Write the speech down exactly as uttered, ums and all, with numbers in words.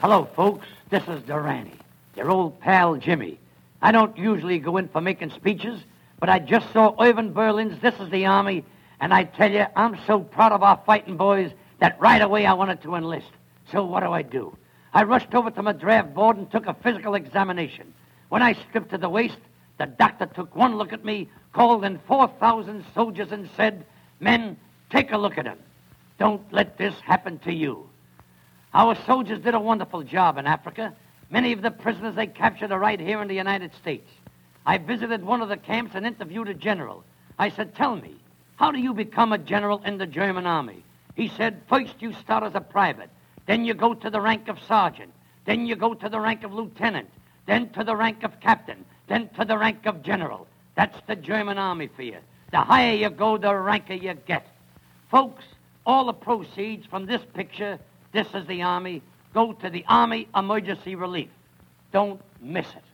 Hello, folks. This is Durrani, your old pal Jimmy. I don't usually go in for making speeches, but I just saw Irvin Berlin's This is the Army, and I tell you, I'm so proud of our fighting boys that right away I wanted to enlist. So what do I do? I rushed over to my draft board and took a physical examination. When I stripped to the waist, the doctor took one look at me, called in four thousand soldiers and said, "Men, take a look at him. Don't let this happen to you." Our soldiers did a wonderful job in Africa. Many of the prisoners they captured are right here in the United States. I visited one of the camps and interviewed a general. I said, "Tell me, how do you become a general in the German army?" He said, "First you start as a private. Then you go to the rank of sergeant. Then you go to the rank of lieutenant. Then to the rank of captain. Then to the rank of general. That's the German army for you. The higher you go, the ranker you get." Folks, all the proceeds from this picture, This is the Army, go to the Army Emergency Relief. Don't miss it.